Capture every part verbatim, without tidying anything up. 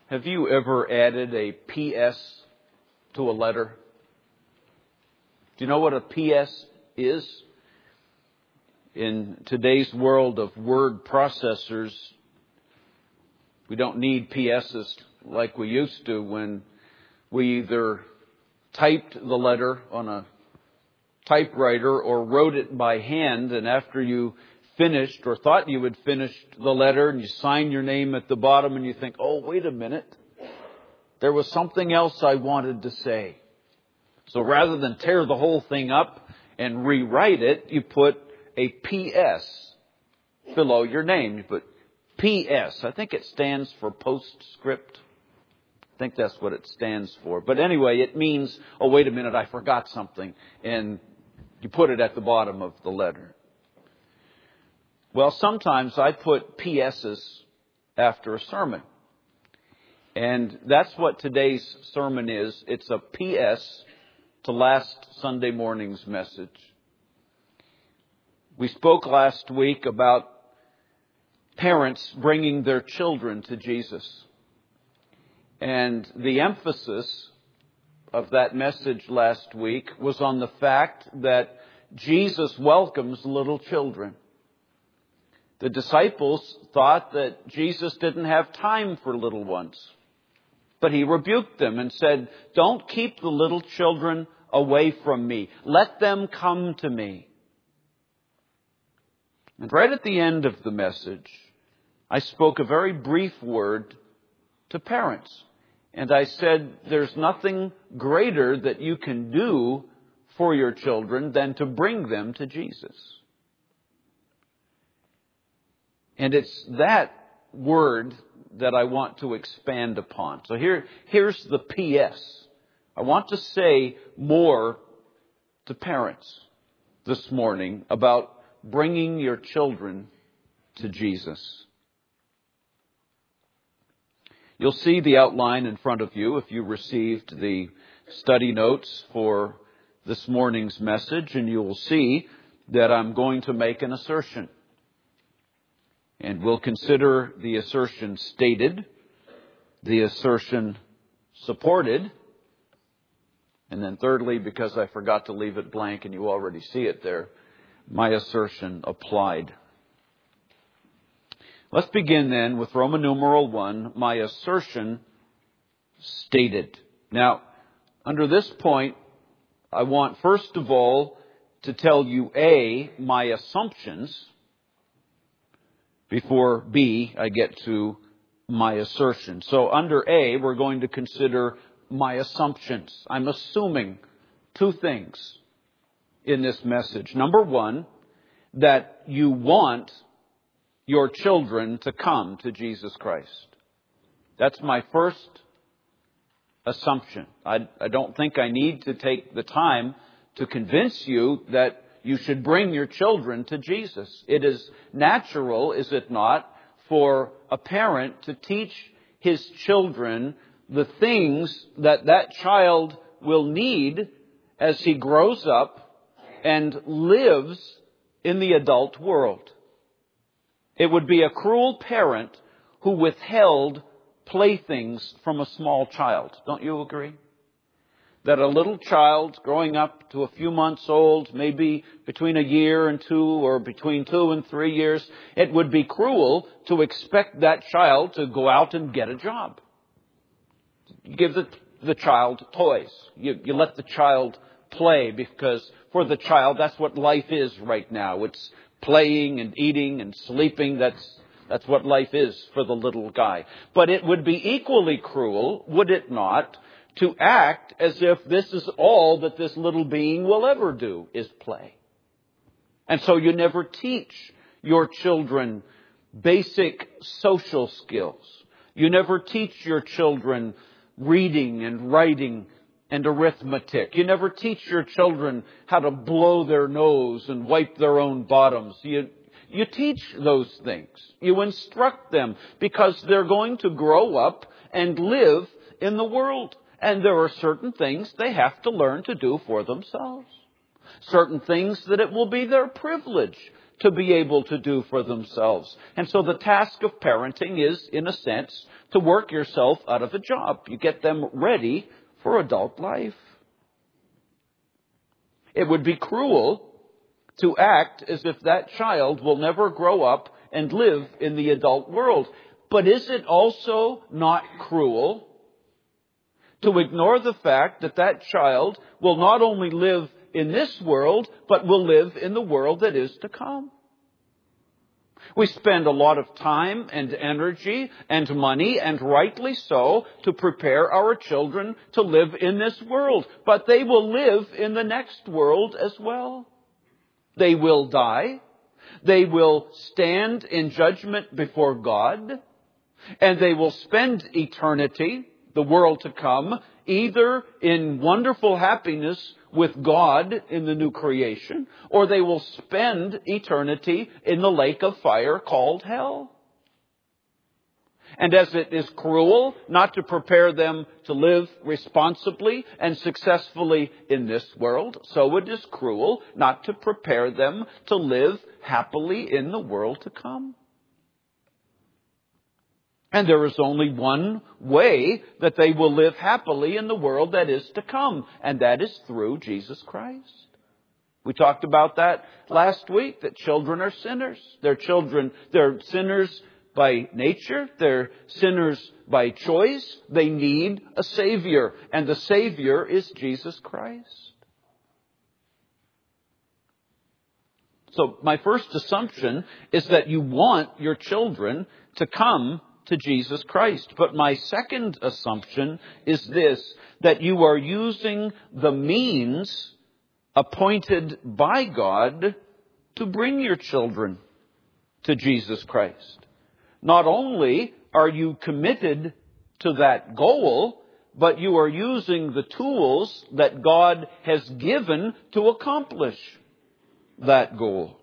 Have you ever added a P S to a letter? Do you know what a P S is? In today's world of word processors, we don't need P S's like we used to when we either typed the letter on a typewriter or wrote it by hand, and after you finished or thought you had finished the letter and you sign your name at the bottom and you think, oh, wait a minute, there was something else I wanted to say. So rather than tear the whole thing up and rewrite it, you put a P S below your name. You put P S. I think it stands for postscript. I think that's what it stands for. But anyway, it means, oh, wait a minute, I forgot something. And you put it at the bottom of the letter. Well, sometimes I put P S's after a sermon. And that's what today's sermon is. It's a P S to last Sunday morning's message. We spoke last week about parents bringing their children to Jesus. And the emphasis of that message last week was on the fact that Jesus welcomes little children. The disciples thought that Jesus didn't have time for little ones. But he rebuked them and said, don't keep the little children away from me. Let them come to me. And right at the end of the message, I spoke a very brief word to parents. And I said, there's nothing greater that you can do for your children than to bring them to Jesus. And it's that word that I want to expand upon. So here, here's the P S. I want to say more to parents this morning about bringing your children to Jesus. You'll see the outline in front of you if you received the study notes for this morning's message, and you will see that I'm going to make an assertion. And we'll consider the assertion stated, the assertion supported, and then thirdly, because I forgot to leave it blank and you already see it there, my assertion applied. Let's begin then with Roman numeral one, my assertion stated. Now, under this point, I want first of all to tell you A, my assumptions, before B, I get to my assertion. So under A, we're going to consider my assumptions. I'm assuming two things in this message. Number one, that you want your children to come to Jesus Christ. That's my first assumption. I, I don't think I need to take the time to convince you that you should bring your children to Jesus. It is natural, is it not, for a parent to teach his children the things that that child will need as he grows up and lives in the adult world. It would be a cruel parent who withheld playthings from a small child. Don't you agree? That a little child growing up to a few months old, maybe between a year and two or between two and three years, it would be cruel to expect that child to go out and get a job. You give the, the child toys. You, you let the child play because for the child, that's what life is right now. It's playing and eating and sleeping. That's That's what life is for the little guy. But it would be equally cruel, would it not, to act as if this is all that this little being will ever do, is play. And so you never teach your children basic social skills. You never teach your children reading and writing and arithmetic. You never teach your children how to blow their nose and wipe their own bottoms. You You teach those things. You instruct them because they're going to grow up and live in the world. And there are certain things they have to learn to do for themselves. Certain things that it will be their privilege to be able to do for themselves. And so the task of parenting is, in a sense, to work yourself out of a job. You get them ready for adult life. It would be cruel to act as if that child will never grow up and live in the adult world. But is it also not cruel to ignore the fact that that child will not only live in this world, but will live in the world that is to come? We spend a lot of time and energy and money, and rightly so, to prepare our children to live in this world. But they will live in the next world as well. They will die. They will stand in judgment before God. And they will spend eternity, the world to come, either in wonderful happiness with God in the new creation, or they will spend eternity in the lake of fire called hell. And as it is cruel not to prepare them to live responsibly and successfully in this world, so it is cruel not to prepare them to live happily in the world to come. And there is only one way that they will live happily in the world that is to come, and that is through Jesus Christ. We talked about that last week, that children are sinners. They're children, they're sinners by nature, they're sinners by choice. They need a Savior, and the Savior is Jesus Christ. So my first assumption is that you want your children to come to Jesus Christ. But my second assumption is this, that you are using the means appointed by God to bring your children to Jesus Christ. Not only are you committed to that goal, but you are using the tools that God has given to accomplish that goal.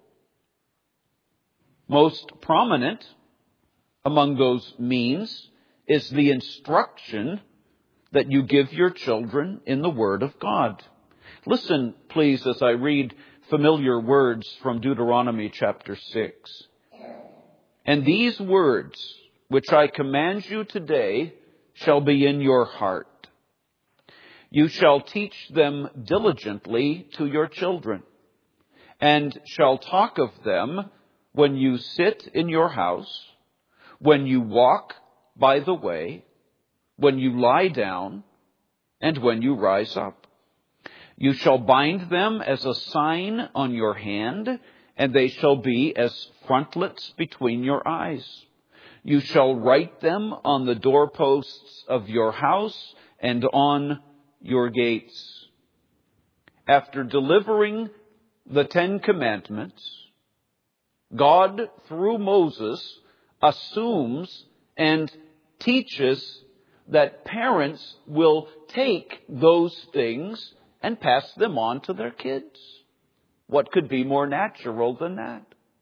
Most prominent among those means is the instruction that you give your children in the Word of God. Listen, please, as I read familiar words from Deuteronomy chapter six. And these words, which I command you today, shall be in your heart. You shall teach them diligently to your children, and shall talk of them when you sit in your house, when you walk by the way, when you lie down, and when you rise up. You shall bind them as a sign on your hand, and they shall be as frontlets between your eyes. You shall write them on the doorposts of your house and on your gates. After delivering the Ten Commandments, God, through Moses, assumes and teaches that parents will take those things and pass them on to their kids. What could be more natural than that?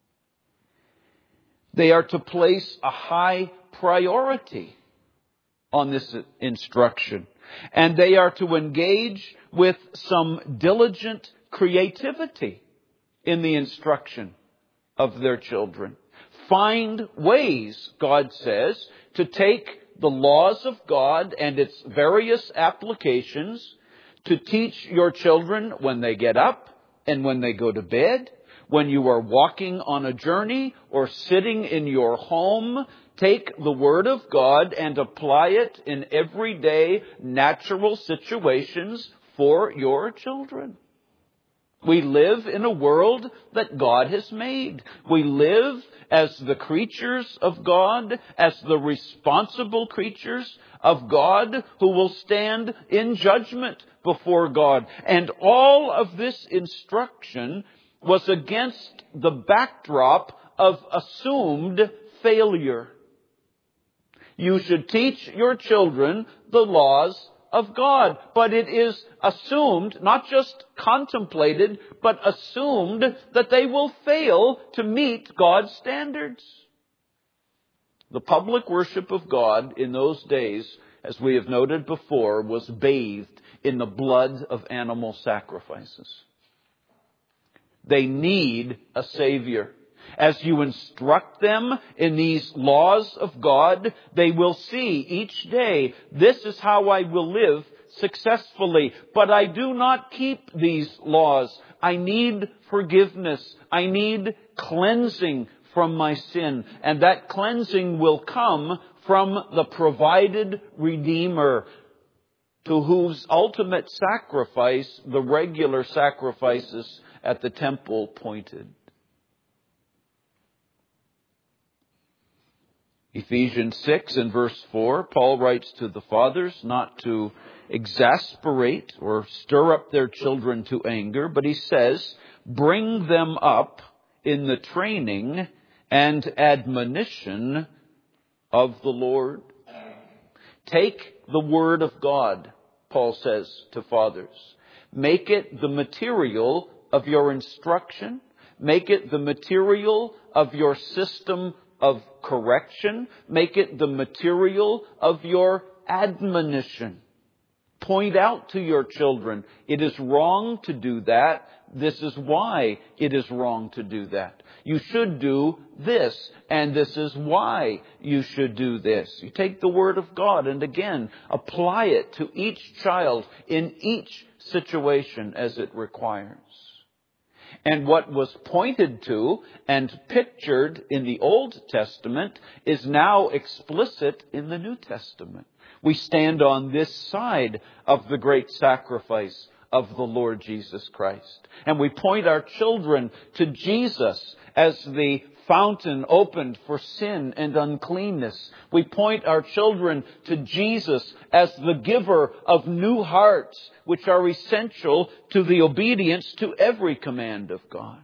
They are to place a high priority on this instruction, and they are to engage with some diligent creativity in the instruction of their children. Find ways, God says, to take the laws of God and its various applications to teach your children when they get up and when they go to bed, when you are walking on a journey or sitting in your home. Take the Word of God and apply it in everyday natural situations for your children. We live in a world that God has made. We live as the creatures of God, as the responsible creatures of God who will stand in judgment before God. And all of this instruction was against the backdrop of assumed failure. You should teach your children the laws of God, but it is assumed, not just contemplated, but assumed that they will fail to meet God's standards. The public worship of God in those days, as we have noted before, was bathed in the blood of animal sacrifices. They need a Savior. As you instruct them in these laws of God, they will see each day, this is how I will live successfully. But I do not keep these laws. I need forgiveness. I need cleansing from my sin. And that cleansing will come from the provided Redeemer, to whose ultimate sacrifice the regular sacrifices at the temple pointed. Ephesians six and verse four, Paul writes to the fathers not to exasperate or stir up their children to anger, but he says, bring them up in the training and admonition of the Lord. Take the word of God, Paul says to fathers. Make it the material of your instruction. Make it the material of your system of correction. Make it the material of your admonition. Point out to your children, it is wrong to do that. This is why it is wrong to do that. You should do this, and this is why you should do this. You take the Word of God and again, apply it to each child in each situation as it requires. And what was pointed to and pictured in the Old Testament is now explicit in the New Testament. We stand on this side of the great sacrifice of the Lord Jesus Christ. And we point our children to Jesus as the fountain opened for sin and uncleanness. We point our children to Jesus as the giver of new hearts, which are essential to the obedience to every command of God.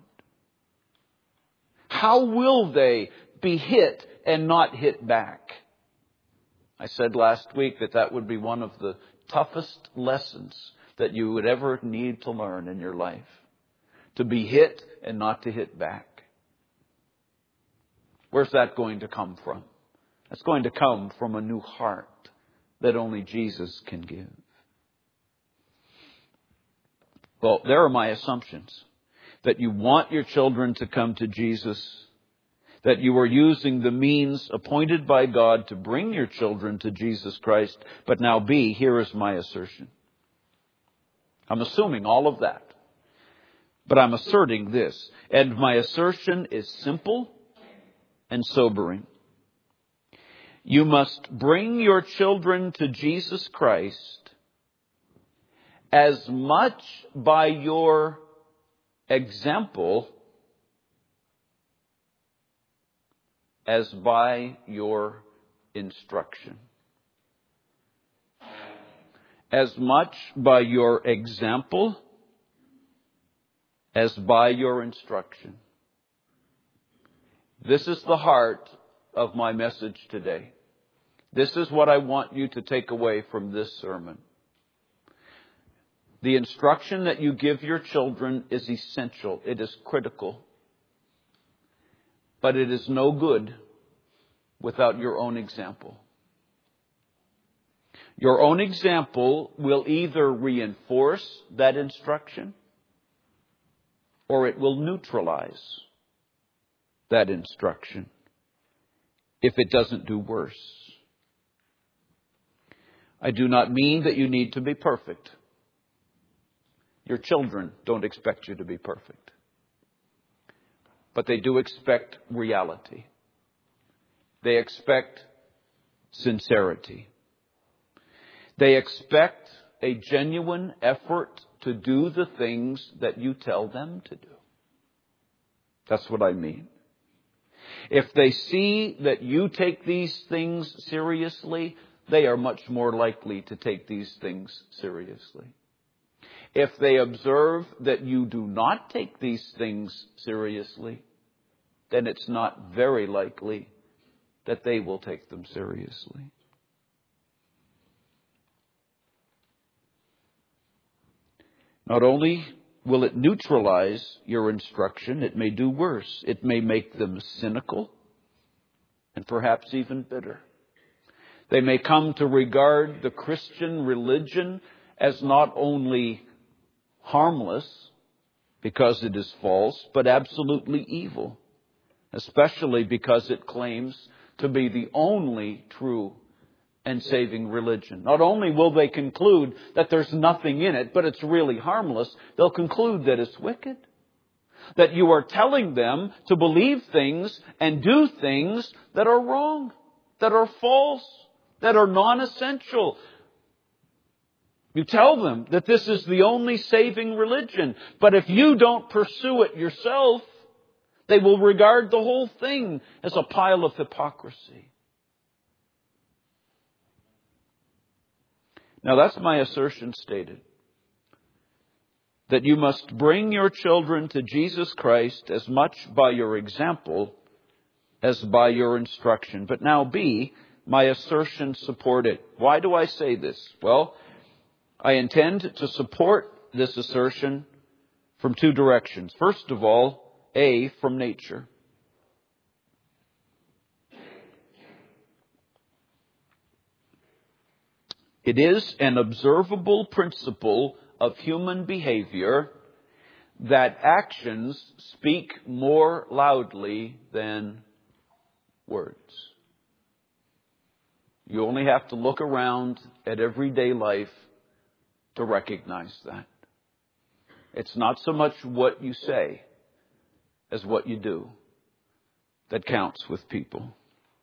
How will they be hit and not hit back? I said last week that that would be one of the toughest lessons that you would ever need to learn in your life. To be hit and not to hit back. Where's that going to come from? That's going to come from a new heart that only Jesus can give. Well, there are my assumptions. That you want your children to come to Jesus. That you are using the means appointed by God to bring your children to Jesus Christ. But now B, here is my assertion. I'm assuming all of that. But I'm asserting this. And my assertion is simple and sobering. You must bring your children to Jesus Christ as much by your example as by your instruction. As much by your example as by your instruction. This is the heart of my message today. This is what I want you to take away from this sermon. The instruction that you give your children is essential. It is critical. But it is no good without your own example. Your own example will either reinforce that instruction or it will neutralize that instruction if it doesn't do worse. I do not mean that you need to be perfect. Your children don't expect you to be perfect. But they do expect reality. They expect sincerity. They expect a genuine effort to do the things that you tell them to do. That's what I mean. If they see that you take these things seriously, they are much more likely to take these things seriously. If they observe that you do not take these things seriously, then it's not very likely that they will take them seriously. Not only will it neutralize your instruction, it may do worse. It may make them cynical and perhaps even bitter. They may come to regard the Christian religion as not only harmless because it is false, but absolutely evil especially because it claims to be the only true and saving religion. Not only will they conclude that there's nothing in it, but it's really harmless, they'll conclude that it's wicked. That you are telling them to believe things and do things that are wrong, that are false, that are non-essential. You tell them that this is the only saving religion, but if you don't pursue it yourself, they will regard the whole thing as a pile of hypocrisy. Now that's my assertion stated. That you must bring your children to Jesus Christ as much by your example as by your instruction. But now B, my assertion supported. Why do I say this? Well, I intend to support this assertion from two directions. First of all, A, from nature. It is an observable principle of human behavior that actions speak more loudly than words. You only have to look around at everyday life to recognize that. It's not so much what you say as what you do that counts with people.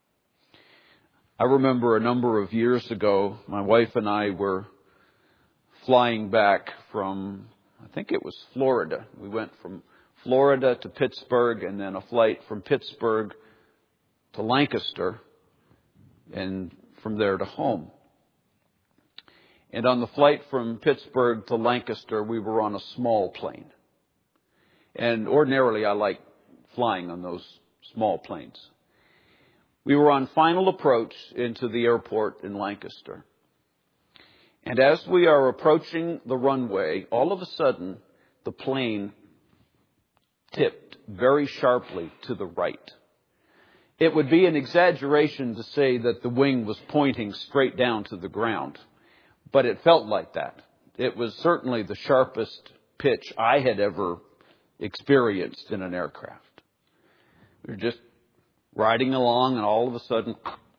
I remember a number of years ago, my wife and I were flying back from, I think it was Florida. We went from Florida to Pittsburgh and then a flight from Pittsburgh to Lancaster and from there to home. And on the flight from Pittsburgh to Lancaster, we were on a small plane. And ordinarily I like flying on those small planes. We were on final approach into the airport in Lancaster. And as we are approaching the runway, all of a sudden, the plane tipped very sharply to the right. It would be an exaggeration to say that the wing was pointing straight down to the ground, but it felt like that. It was certainly the sharpest pitch I had ever experienced in an aircraft. We were just riding along, and all of a sudden,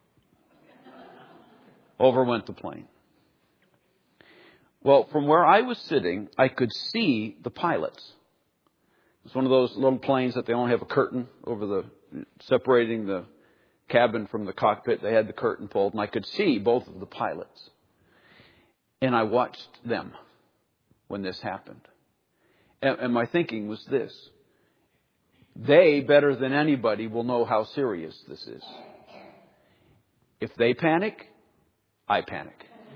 over went the plane. Well, from where I was sitting, I could see the pilots. It's one of those little planes that they only have a curtain over the, separating the cabin from the cockpit. They had the curtain pulled, and I could see both of the pilots. And I watched them when this happened. And, and my thinking was this. They, better than anybody, will know how serious this is. If they panic, I panic.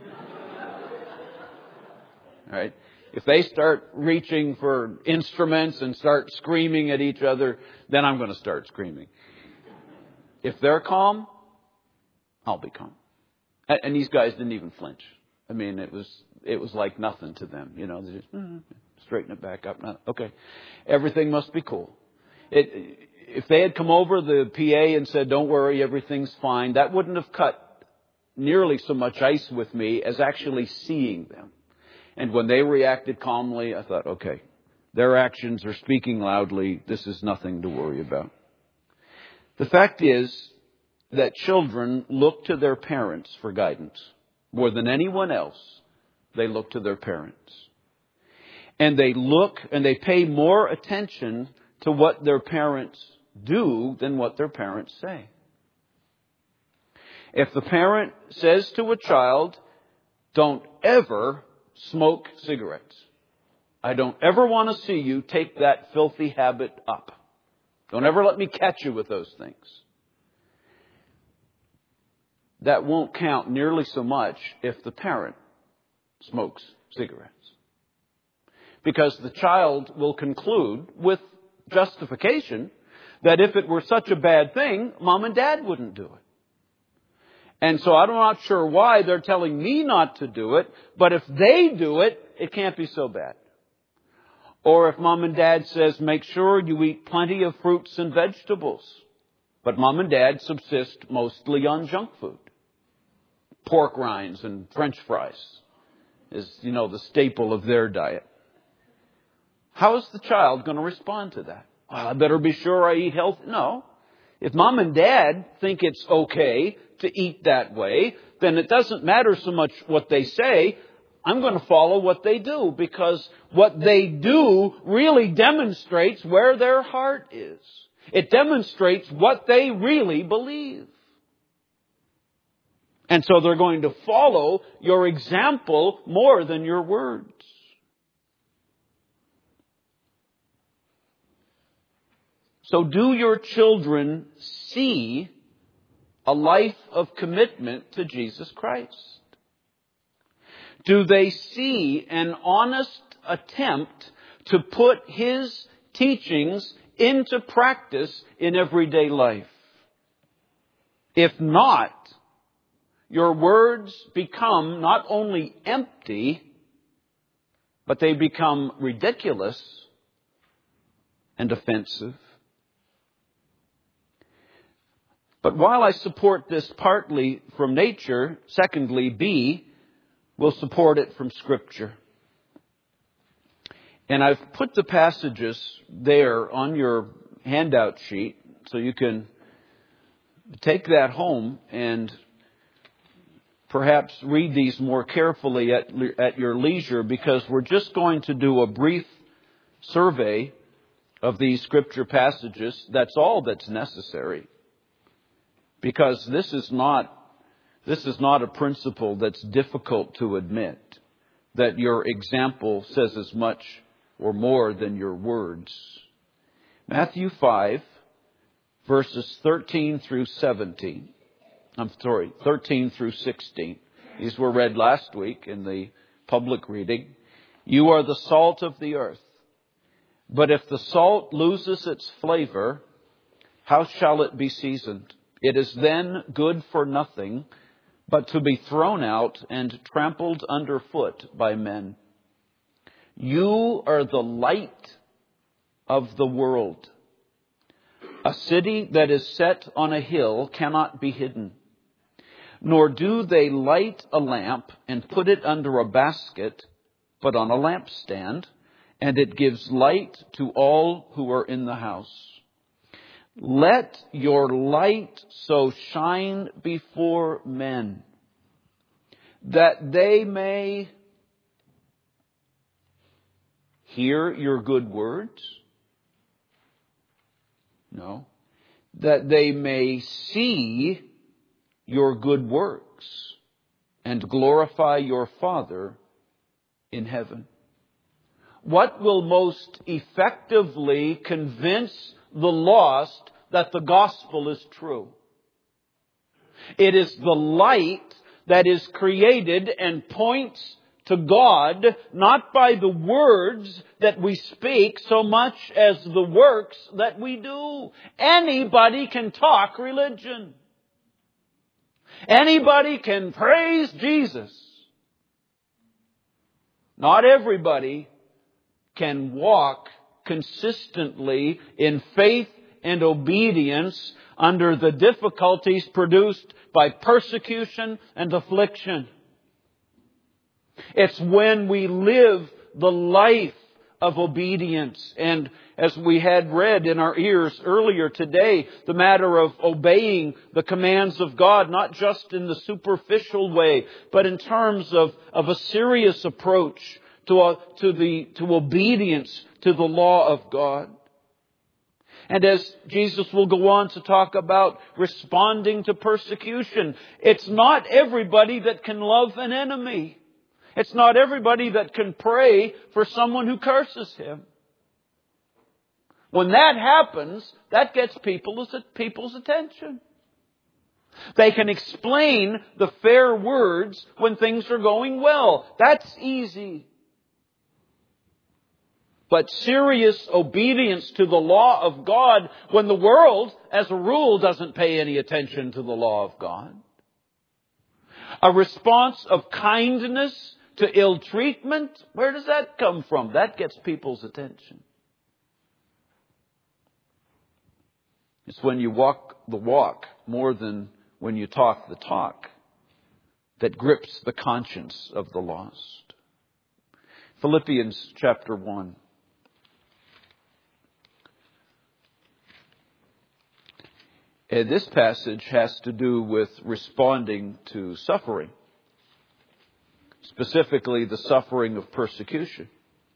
Right? If they start reaching for instruments and start screaming at each other, then I'm going to start screaming. If they're calm, I'll be calm. And these guys didn't even flinch. I mean, it was it was like nothing to them. You know, they just mm, straighten it back up. Okay, everything must be cool. It, if they had come over the P A and said, "Don't worry, everything's fine," that wouldn't have cut nearly so much ice with me as actually seeing them. And when they reacted calmly, I thought, okay, their actions are speaking loudly. This is nothing to worry about. The fact is that children look to their parents for guidance. More than anyone else, they look to their parents. And they look and they pay more attention to what their parents do than what their parents say. If the parent says to a child, "Don't ever smoke cigarettes. I don't ever want to see you take that filthy habit up. Don't ever let me catch you with those things." That won't count nearly so much if the parent smokes cigarettes. Because the child will conclude with justification that if it were such a bad thing, mom and dad wouldn't do it. And so I'm not sure why they're telling me not to do it, but if they do it, it can't be so bad. Or if mom and dad says, make sure you eat plenty of fruits and vegetables, but mom and dad subsist mostly on junk food. Pork rinds and French fries is, you know, the staple of their diet. How is the child going to respond to that? Well, I better be sure I eat healthy. No. If mom and dad think it's okay to eat that way, then it doesn't matter so much what they say. I'm going to follow what they do, because what they do really demonstrates where their heart is. It demonstrates what they really believe. And so they're going to follow your example more than your words. So do your children see a life of commitment to Jesus Christ? Do they see an honest attempt to put His teachings into practice in everyday life? If not, your words become not only empty, but they become ridiculous and offensive. But while I support this partly from nature, secondly, B, we'll support it from Scripture. And I've put the passages there on your handout sheet so you can take that home and perhaps read these more carefully at, at your leisure, because we're just going to do a brief survey of these Scripture passages. That's all that's necessary. Because this is not, this is not a principle that's difficult to admit, that your example says as much or more than your words. Matthew five, verses thirteen through seventeen. I'm sorry, thirteen through sixteen. These were read last week in the public reading. You are the salt of the earth. But if the salt loses its flavor, how shall it be seasoned? It is then good for nothing, but to be thrown out and trampled underfoot by men. You are the light of the world. A city that is set on a hill cannot be hidden. Nor do they light a lamp and put it under a basket, but on a lampstand, and it gives light to all who are in the house. Let your light so shine before men that they may hear your good words. No. That they may see your good works and glorify your Father in heaven. What will most effectively convince the lost that the gospel is true? It is the light that is created and points to God, not by the words that we speak so much as the works that we do. Anybody can talk religion. Anybody can praise Jesus. Not everybody can walk consistently in faith and obedience under the difficulties produced by persecution and affliction. It's when we live the life of obedience. And as we had read in our ears earlier today, the matter of obeying the commands of God, not just in the superficial way, but in terms of, of a serious approach to, a, to, the, to obedience to the law of God. And as Jesus will go on to talk about responding to persecution, it's not everybody that can love an enemy. It's not everybody that can pray for someone who curses him. When that happens, that gets people's, people's attention. They can explain the fair words when things are going well. That's easy. But serious obedience to the law of God, when the world, as a rule, doesn't pay any attention to the law of God. A response of kindness to ill treatment, where does that come from? That gets people's attention. It's when you walk the walk more than when you talk the talk that grips the conscience of the lost. Philippians chapter one. And this passage has to do with responding to suffering, specifically the suffering of persecution.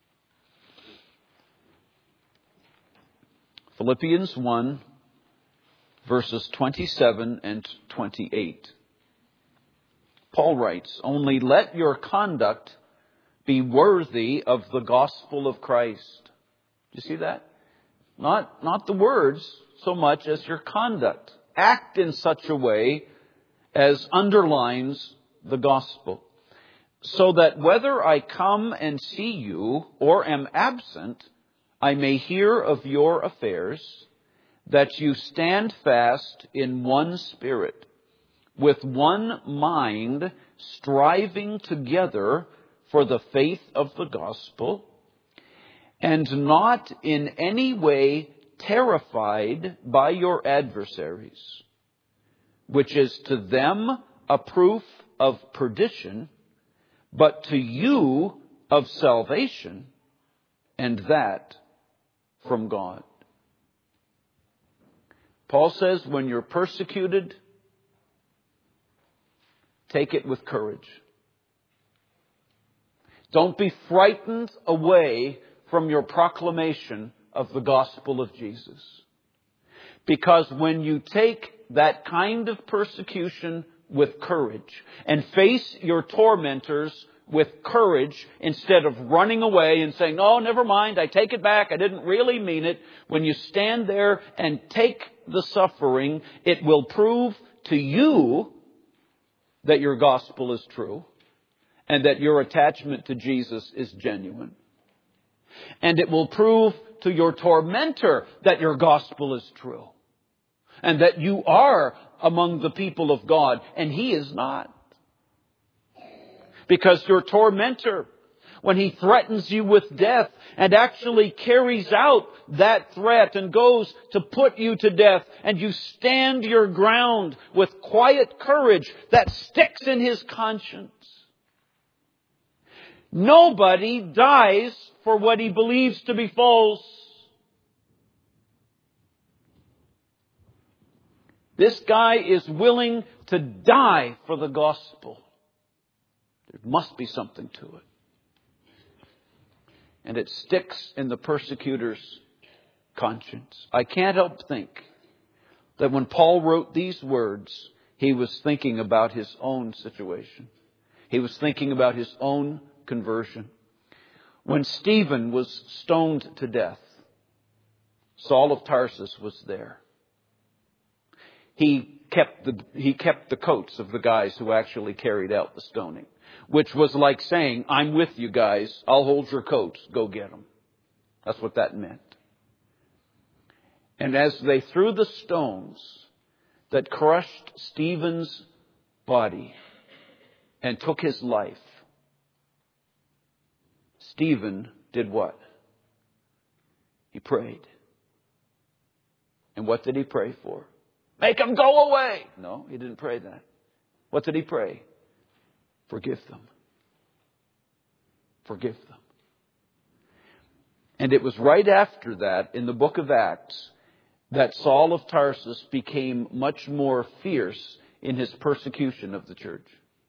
Philippians one, verses twenty-seven and twenty-eight. Paul writes, "Only let your conduct be worthy of the gospel of Christ." Do you see that? Not, not the words so much as your conduct. Act in such a way as underlines the gospel, so that whether I come and see you or am absent, I may hear of your affairs, that you stand fast in one spirit, with one mind, striving together for the faith of the gospel, and not in any way terrified by your adversaries, which is to them a proof of perdition, but to you of salvation, and that from God. Paul says, when you're persecuted, take it with courage. Don't be frightened away from your proclamation of the gospel of Jesus. Because when you take that kind of persecution with courage and face your tormentors with courage instead of running away and saying, "Oh, never mind, I take it back, I didn't really mean it." When you stand there and take the suffering, it will prove to you that your gospel is true and that your attachment to Jesus is genuine. And it will prove to your tormentor that your gospel is true and that you are among the people of God and he is not. Because your tormentor, when he threatens you with death and actually carries out that threat and goes to put you to death, and you stand your ground with quiet courage that sticks in his conscience. Nobody dies for what he believes to be false. This guy is willing to die for the gospel. There must be something to it. And it sticks in the persecutor's conscience. I can't help think that when Paul wrote these words, he was thinking about his own situation. He was thinking about his own conversion. When Stephen was stoned to death, Saul of Tarsus was there. He kept the, he kept the coats of the guys who actually carried out the stoning, which was like saying, "I'm with you guys. I'll hold your coats. Go get them." That's what that meant. And as they threw the stones that crushed Stephen's body and took his life, Stephen did what? He prayed. And what did he pray for? Make them go away. No, he didn't pray that. What did he pray? Forgive them. Forgive them. And it was right after that, in the book of Acts, that Saul of Tarsus became much more fierce in his persecution of the church.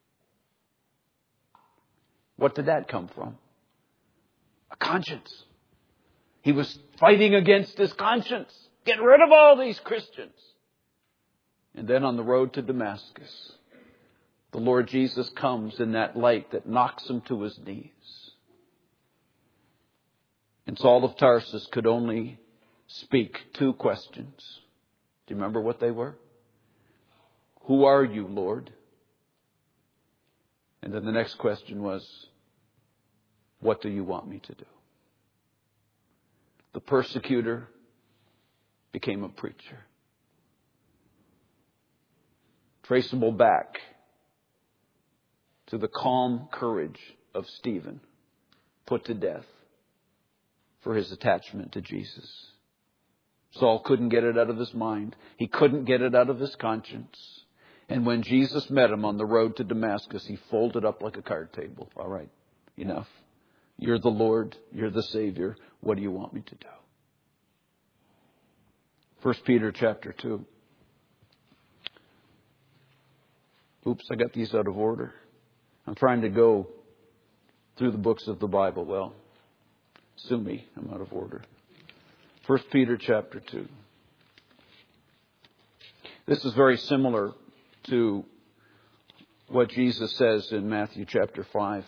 What did that come from? A conscience. He was fighting against his conscience. Get rid of all these Christians. And then on the road to Damascus, the Lord Jesus comes in that light that knocks him to his knees. And Saul of Tarsus could only speak two questions. Do you remember what they were? Who are you, Lord? And then the next question was, what do you want me to do? The persecutor became a preacher. Traceable back to the calm courage of Stephen, put to death for his attachment to Jesus. Saul couldn't get it out of his mind. He couldn't get it out of his conscience. And when Jesus met him on the road to Damascus, he folded up like a card table. All right, enough. You're the Lord. You're the Savior. What do you want me to do? First Peter chapter two. Oops, I got these out of order. I'm trying to go through the books of the Bible. Well, sue me, I'm out of order. First Peter chapter two. This is very similar to what Jesus says in Matthew chapter five.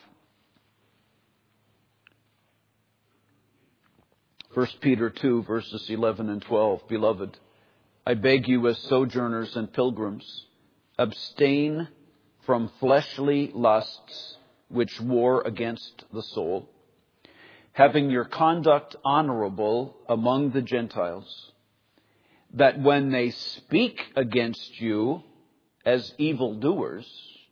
First Peter two, verses eleven and twelve. Beloved, I beg you as sojourners and pilgrims, abstain from fleshly lusts which war against the soul, having your conduct honorable among the Gentiles, that when they speak against you as evildoers,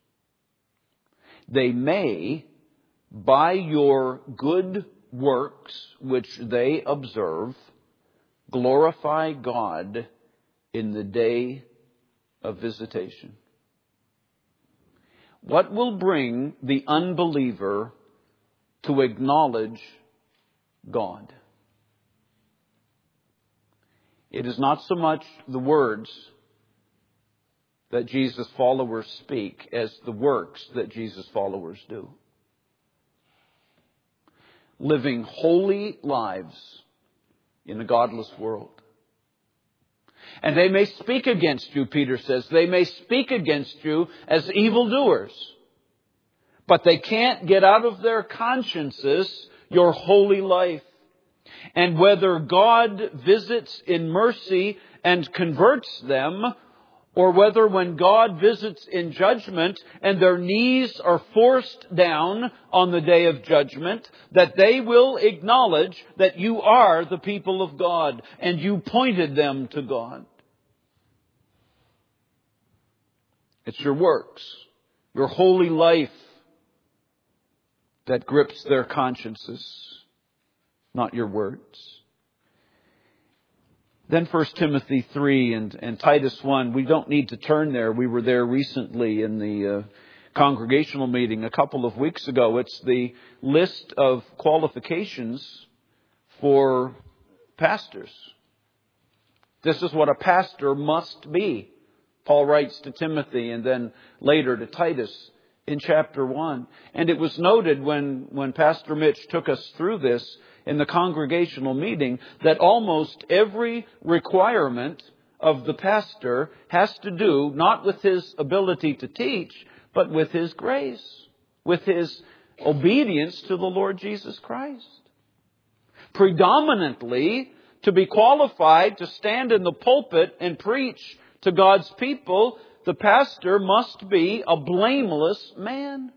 they may, by your good works which they observe, glorify God in the day of visitation. What will bring the unbeliever to acknowledge God? It is not so much the words that Jesus' followers speak as the works that Jesus' followers do. Living holy lives in a godless world. And they may speak against you, Peter says. They may speak against you as evildoers. But they can't get out of their consciences your holy life. And whether God visits in mercy and converts them, or whether when God visits in judgment and their knees are forced down on the day of judgment, that they will acknowledge that you are the people of God and you pointed them to God. It's your works, your holy life that grips their consciences, not your words. Then First Timothy three and, and Titus one, we don't need to turn there. We were there recently in the uh, congregational meeting a couple of weeks ago. It's the list of qualifications for pastors. This is what a pastor must be. Paul writes to Timothy and then later to Titus in chapter one. And it was noted when, when Pastor Mitch took us through this in the congregational meeting that almost every requirement of the pastor has to do not with his ability to teach, but with his grace, with his obedience to the Lord Jesus Christ. Predominantly, to be qualified to stand in the pulpit and preach to God's people, the pastor must be a blameless man.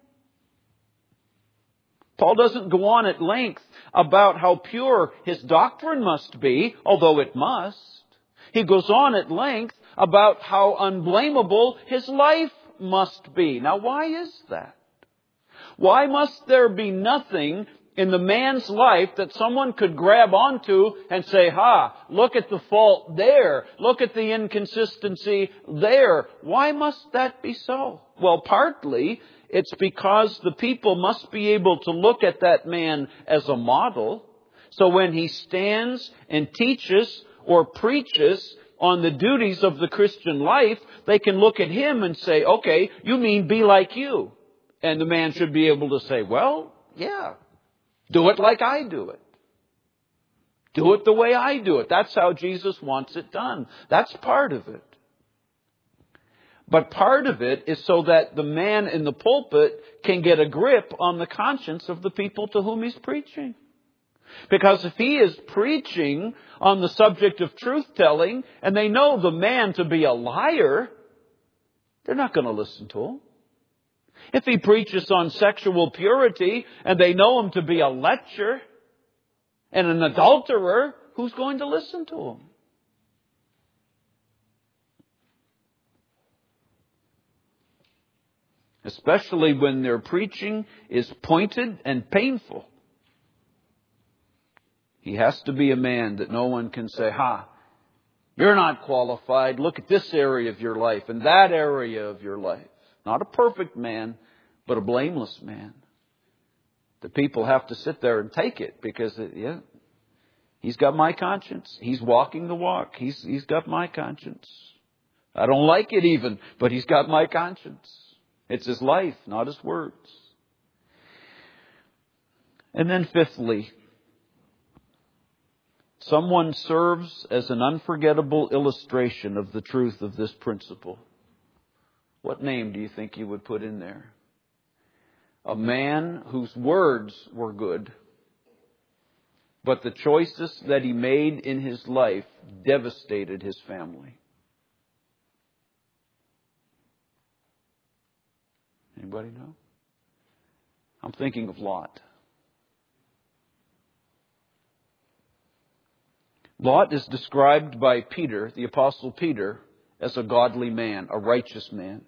Paul doesn't go on at length about how pure his doctrine must be, although it must. He goes on at length about how unblameable his life must be. Now, why is that? Why must there be nothing in the man's life that someone could grab onto and say, ha, look at the fault there. Look at the inconsistency there. Why must that be so? Well, partly it's because the people must be able to look at that man as a model. So when he stands and teaches or preaches on the duties of the Christian life, they can look at him and say, okay, you mean be like you. And the man should be able to say, well, yeah, do it like I do it. Do it the way I do it. That's how Jesus wants it done. That's part of it. But part of it is so that the man in the pulpit can get a grip on the conscience of the people to whom he's preaching. Because if he is preaching on the subject of truth-telling and they know the man to be a liar, they're not going to listen to him. If he preaches on sexual purity and they know him to be a lecher and an adulterer, who's going to listen to him? Especially when their preaching is pointed and painful. He has to be a man that no one can say, ha, you're not qualified. Look at this area of your life and that area of your life. Not a perfect man, but a blameless man. The people have to sit there and take it because, yeah, he's got my conscience. He's walking the walk. He's, he's got my conscience. I don't like it even, but he's got my conscience. It's his life, not his words. And then fifthly, someone serves as an unforgettable illustration of the truth of this principle. What name do you think you would put in there? A man whose words were good, but the choices that he made in his life devastated his family. Anybody know? I'm thinking of Lot. Lot is described by Peter, the Apostle Peter, as a godly man, a righteous man.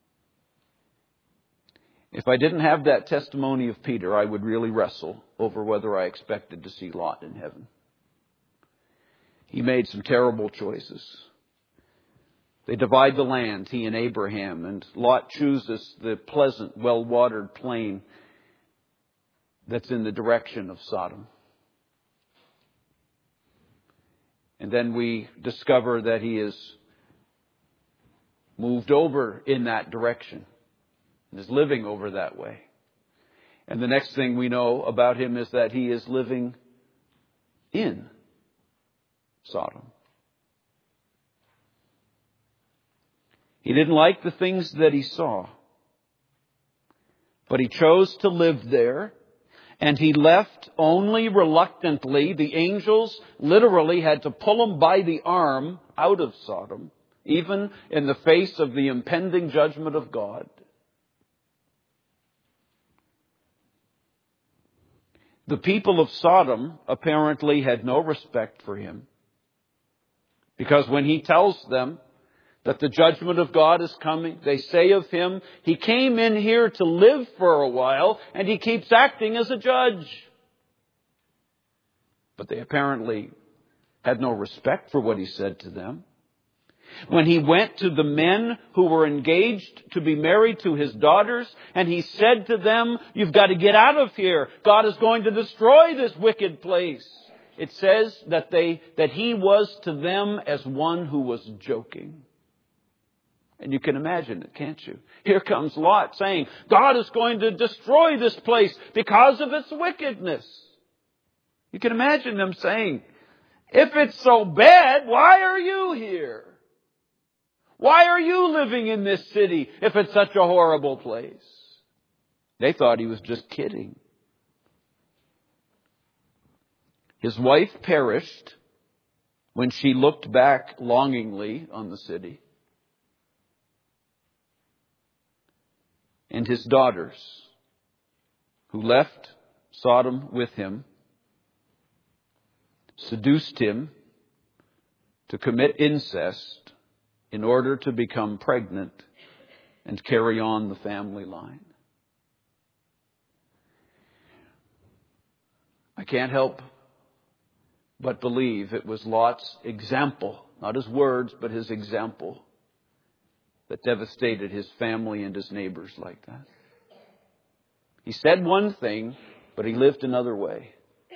If I didn't have that testimony of Peter, I would really wrestle over whether I expected to see Lot in heaven. He made some terrible choices. They divide the land, he and Abraham, and Lot chooses the pleasant, well-watered plain that's in the direction of Sodom. And then we discover that he is moved over in that direction and is living over that way. And the next thing we know about him is that he is living in Sodom. He didn't like the things that he saw, but he chose to live there. And he left only reluctantly. The angels literally had to pull him by the arm out of Sodom, even in the face of the impending judgment of God. The people of Sodom apparently had no respect for him, because when he tells them that the judgment of God is coming, they say of him, he came in here to live for a while and he keeps acting as a judge. But they apparently had no respect for what he said to them. When he went to the men who were engaged to be married to his daughters, and he said to them, you've got to get out of here. God is going to destroy this wicked place. It says that they, that he was to them as one who was joking. And you can imagine it, can't you? Here comes Lot saying, God is going to destroy this place because of its wickedness. You can imagine them saying, if it's so bad, why are you here? Why are you living in this city if it's such a horrible place? They thought he was just kidding. His wife perished when she looked back longingly on the city. And his daughters, who left Sodom with him, seduced him to commit incest in order to become pregnant and carry on the family line. I can't help but believe it was Lot's example, not his words, but his example, that devastated his family and his neighbors like that. He said one thing, but he lived another way.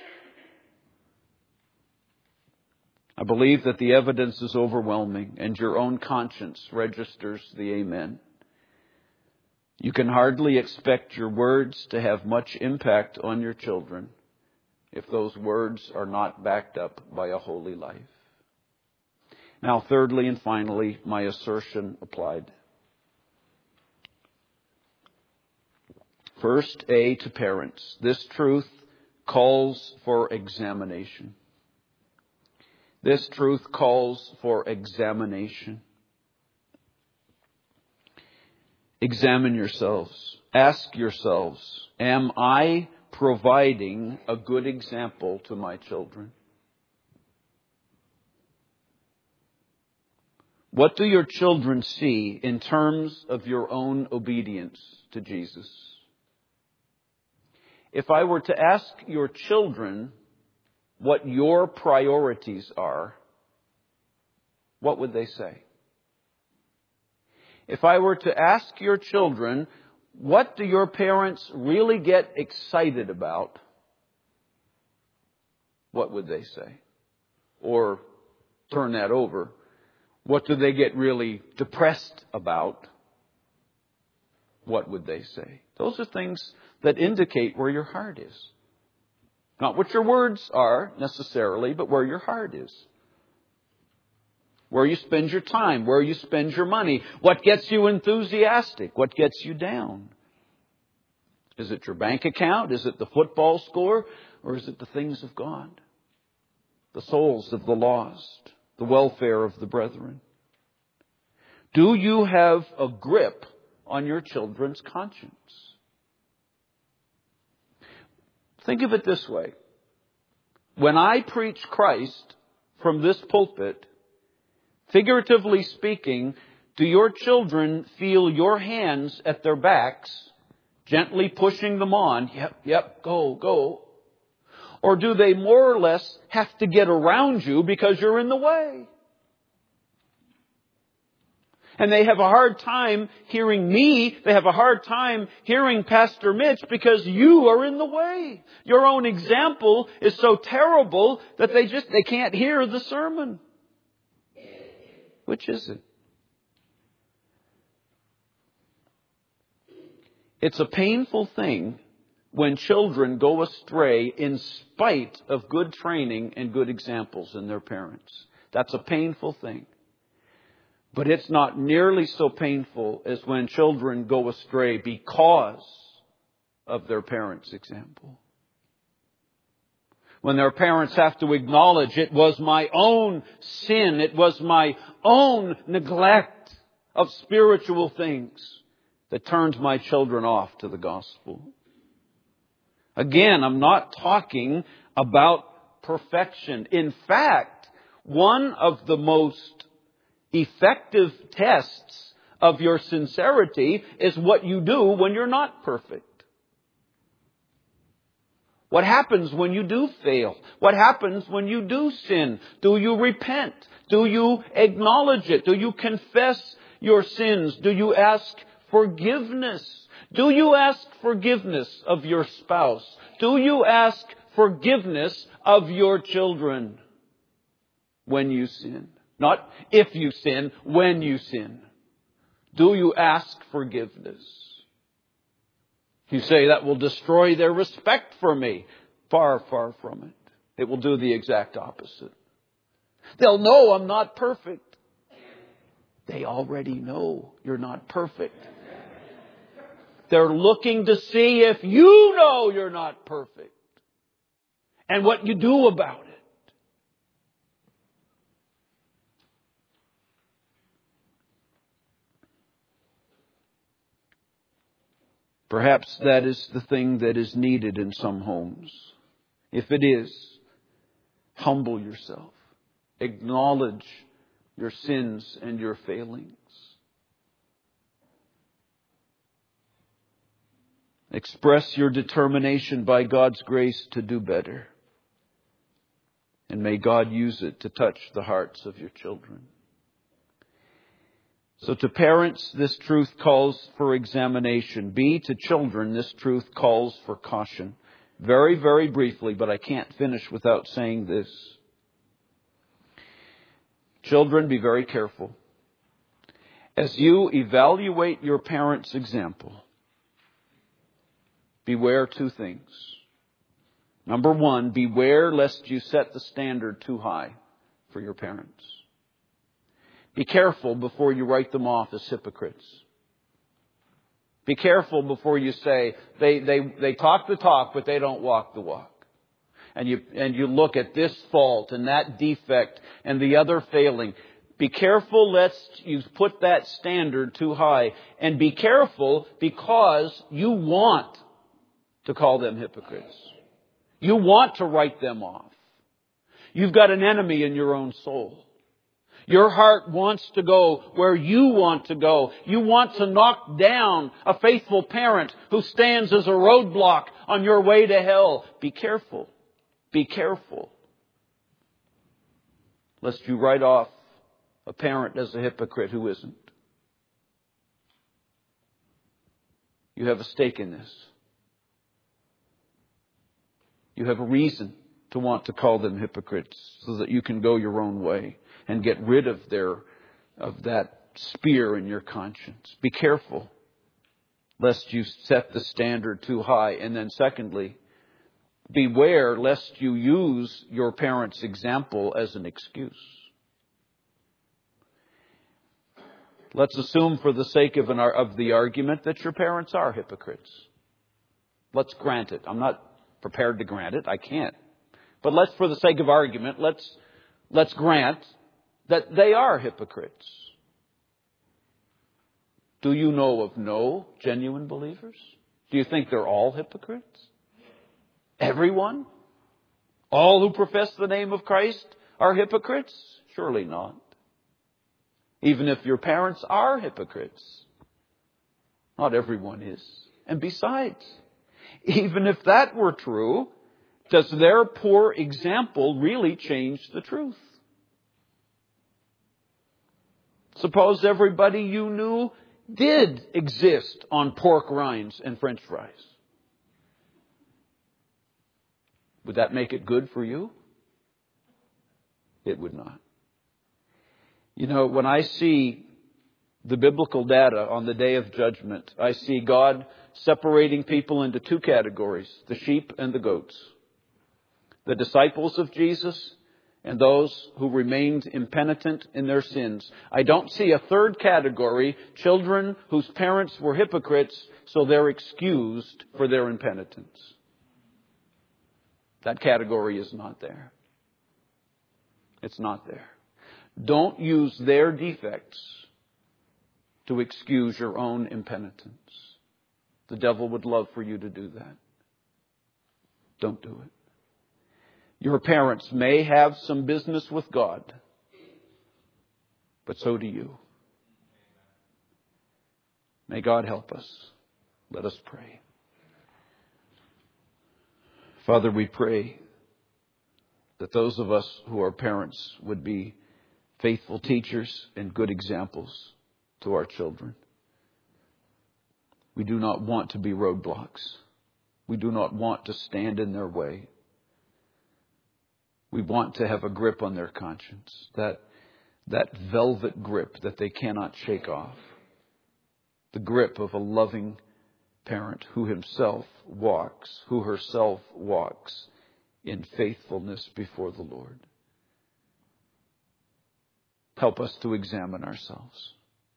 I believe that the evidence is overwhelming, and your own conscience registers the amen. You can hardly expect your words to have much impact on your children if those words are not backed up by a holy life. Now, thirdly and finally, my assertion applied. First, A, to parents. This truth calls for examination. This truth calls for examination. Examine yourselves. Ask yourselves, am I providing a good example to my children? What do your children see in terms of your own obedience to Jesus? If I were to ask your children what your priorities are, what would they say? If I were to ask your children, what do your parents really get excited about, what would they say? Or turn that over. What do they get really depressed about? what would they say? Those are things that indicate where your heart is. Not what your words are necessarily, but where your heart is. Where you spend your time, where you spend your money. What gets you enthusiastic? What gets you down? Is it your bank account? Is it the football score? Or is it the things of God? The souls of the lost, the welfare of the brethren. Do you have a grip on your children's conscience? Think of it this way. When I preach Christ from this pulpit, figuratively speaking, do your children feel your hands at their backs, gently pushing them on? Yep, yep, go, go. Or do they more or less have to get around you because you're in the way? And they have a hard time hearing me. They have a hard time hearing Pastor Mitch because you are in the way. Your own example is so terrible that they just, they can't hear the sermon. Which is it? It's a painful thing when children go astray in spite of good training and good examples in their parents. That's a painful thing. But it's not nearly so painful as when children go astray because of their parents' example. When their parents have to acknowledge it was my own sin, it was my own neglect of spiritual things that turned my children off to the gospel. Again, I'm not talking about perfection. In fact, one of the most effective tests of your sincerity is what you do when you're not perfect. What happens when you do fail? What happens when you do sin? Do you repent? Do you acknowledge it? Do you confess your sins? Do you ask forgiveness? Do you ask forgiveness of your spouse? Do you ask forgiveness of your children when you sin? Not if you sin, when you sin. Do you ask forgiveness? You say that will destroy their respect for me. Far, far from it. It will do the exact opposite. They'll know I'm not perfect. They already know you're not perfect. They're looking to see if you know you're not perfect and what you do about it. Perhaps that is the thing that is needed in some homes. If it is, humble yourself. Acknowledge your sins and your failings. Express your determination by God's grace to do better. And may God use it to touch the hearts of your children. So to parents, this truth calls for examination. B, to children, this truth calls for caution. Very, very briefly, but I can't finish without saying this. Children, be very careful. As you evaluate your parents' example, beware two things. Number one, beware lest you set the standard too high for your parents. Be careful before you write them off as hypocrites. Be careful before you say, they, they, they talk the talk, but they don't walk the walk. And you, and you look at this fault and that defect and the other failing. Be careful lest you put that standard too high. And be careful because you want to call them hypocrites. You want to write them off. You've got an enemy in your own soul. Your heart wants to go where you want to go. You want to knock down a faithful parent who stands as a roadblock on your way to hell. Be careful. Be careful. Lest you write off a parent as a hypocrite who isn't. You have a stake in this. You have a reason to want to call them hypocrites so that you can go your own way and get rid of their of that spear in your conscience. Be careful lest you set the standard too high. And then secondly, beware lest you use your parents' example as an excuse. Let's assume for the sake of, an, of the argument that your parents are hypocrites. Let's grant it. I'm not prepared to grant it. I can't. But let's, for the sake of argument, let's, let's grant that they are hypocrites. Do you know of no genuine believers? Do you think they're all hypocrites? Everyone? All who profess the name of Christ are hypocrites? Surely not. Even if your parents are hypocrites, not everyone is. And besides, even if that were true, does their poor example really change the truth? Suppose everybody you knew did exist on pork rinds and French fries. Would that make it good for you? It would not. You know, when I see the biblical data on the day of judgment, I see God separating people into two categories, the sheep and the goats. The disciples of Jesus and those who remained impenitent in their sins. I don't see a third category, children whose parents were hypocrites, so they're excused for their impenitence. That category is not there. It's not there. Don't use their defects to excuse your own impenitence. The devil would love for you to do that. Don't do it. Your parents may have some business with God, but so do you. May God help us. Let us pray. Father, we pray that those of us who are parents would be faithful teachers and good examples to our children. We do not want to be roadblocks. We do not want to stand in their way. We want to have a grip on their conscience, that, that velvet grip that they cannot shake off. The grip of a loving parent who himself walks, who herself walks in faithfulness before the Lord. Help us to examine ourselves,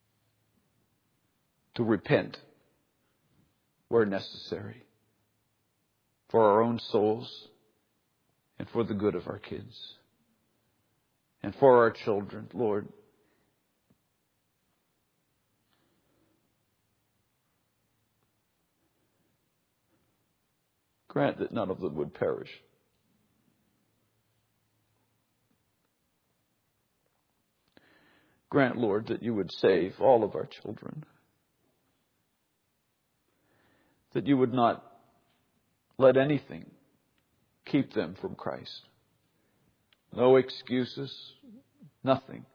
to repent where necessary, for our own souls and for the good of our kids and for our children, Lord. Grant that none of them would perish. Grant, Lord, that you would save all of our children. That you would not let anything keep them from Christ. No excuses, nothing.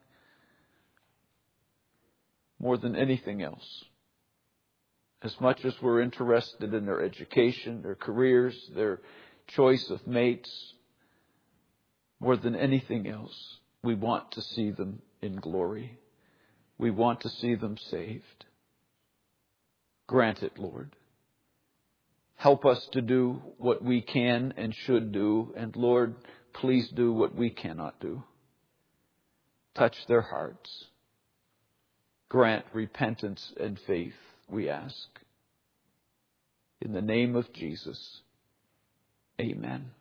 More than anything else. As much as we're interested in their education, their careers, their choice of mates, more than anything else, we want to see them in glory. We want to see them saved. Grant it, Lord. Help us to do what we can and should do. And Lord, please do what we cannot do. Touch their hearts. Grant repentance and faith, we ask. In the name of Jesus, amen.